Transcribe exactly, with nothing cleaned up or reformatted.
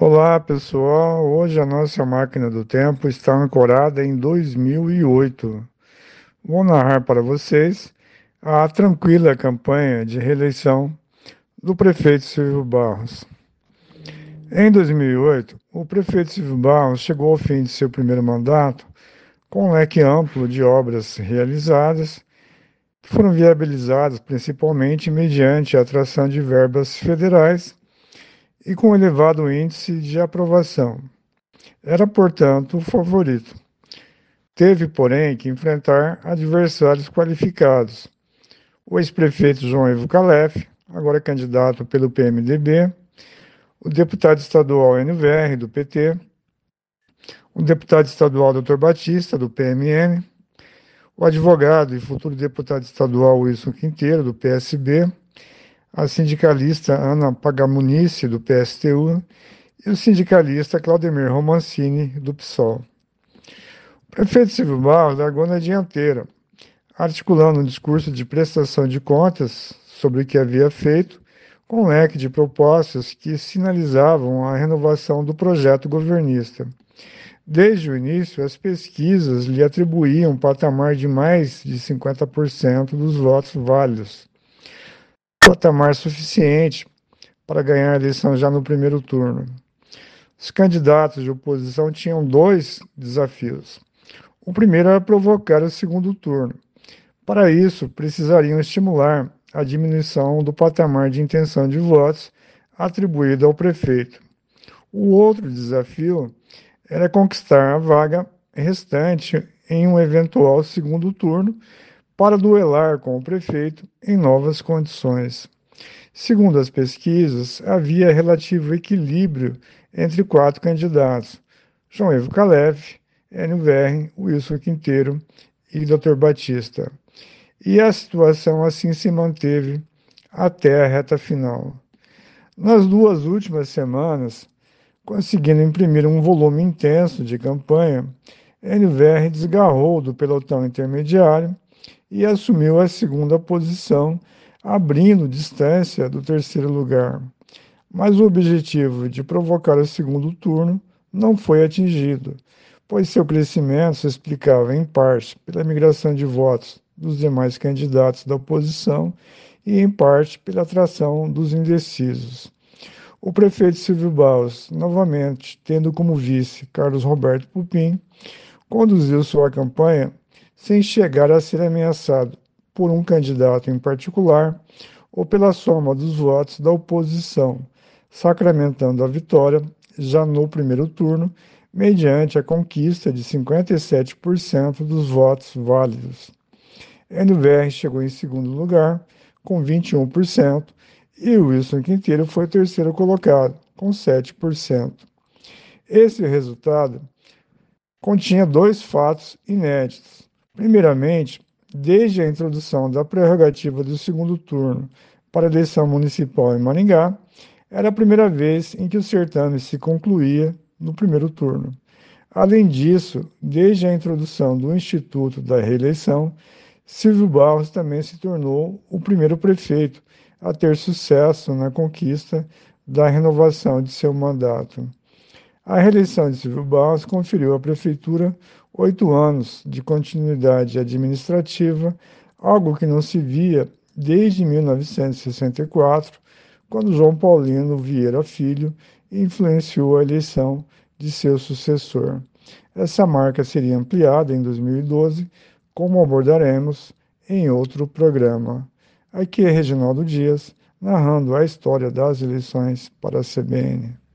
Olá, pessoal. Hoje a nossa máquina do tempo está ancorada em dois mil e oito. Vou narrar para vocês a tranquila campanha de reeleição do prefeito Silvio Barros. Em dois mil e oito, o prefeito Silvio Barros chegou ao fim de seu primeiro mandato com um leque amplo de obras realizadas, que foram viabilizadas principalmente mediante a atração de verbas federais e com elevado índice de aprovação. Era, portanto, o favorito. Teve, porém, que enfrentar adversários qualificados. O ex-prefeito João Ivo Calef, agora candidato pelo P M D B, o deputado estadual Enio Verri, do P T, o deputado estadual doutor Batista, do P M N, o advogado e futuro deputado estadual Wilson Quinteiro, do P S B, a sindicalista Ana Pagamunice, do P S T U, e o sindicalista Claudemir Romancini, do PSOL. O prefeito Silvio Barros largou na dianteira, articulando um discurso de prestação de contas sobre o que havia feito, com um leque de propostas que sinalizavam a renovação do projeto governista. Desde o início, as pesquisas lhe atribuíam um patamar de mais de cinquenta por cento dos votos válidos, patamar suficiente para ganhar a eleição já no primeiro turno. Os candidatos de oposição tinham dois desafios. O primeiro era provocar o segundo turno. Para isso, precisariam estimular a diminuição do patamar de intenção de votos atribuído ao prefeito. O outro desafio era conquistar a vaga restante em um eventual segundo turno para duelar com o prefeito em novas condições. Segundo as pesquisas, havia relativo equilíbrio entre quatro candidatos: João Ivo Calef, Enio Verri, Wilson Quinteiro e doutor Batista. E a situação assim se manteve até a reta final. Nas duas últimas semanas, conseguindo imprimir um volume intenso de campanha, Enio Verri desgarrou do pelotão intermediário e assumiu a segunda posição, abrindo distância do terceiro lugar. Mas o objetivo de provocar o segundo turno não foi atingido, pois seu crescimento se explicava, em parte, pela migração de votos dos demais candidatos da oposição e, em parte, pela atração dos indecisos. O prefeito Silvio Barros, novamente tendo como vice Carlos Roberto Pupim, conduziu sua campanha sem chegar a ser ameaçado por um candidato em particular ou pela soma dos votos da oposição, sacramentando a vitória já no primeiro turno, mediante a conquista de cinquenta e sete por cento dos votos válidos. Enio Verri chegou em segundo lugar, com vinte e um por cento, e Wilson Quinteiro foi o terceiro colocado, com sete por cento. Esse resultado continha dois fatos inéditos. Primeiramente, desde a introdução da prerrogativa do segundo turno para a eleição municipal em Maringá, era a primeira vez em que o certame se concluía no primeiro turno. Além disso, desde a introdução do Instituto da Reeleição, Silvio Barros também se tornou o primeiro prefeito a ter sucesso na conquista da renovação de seu mandato. A reeleição de Silvio Barros conferiu à prefeitura oito anos de continuidade administrativa, algo que não se via desde mil novecentos e sessenta e quatro, quando João Paulino Vieira Filho influenciou a eleição de seu sucessor. Essa marca seria ampliada em dois mil e doze, como abordaremos em outro programa. Aqui é Reginaldo Dias, narrando a história das eleições para a C B N.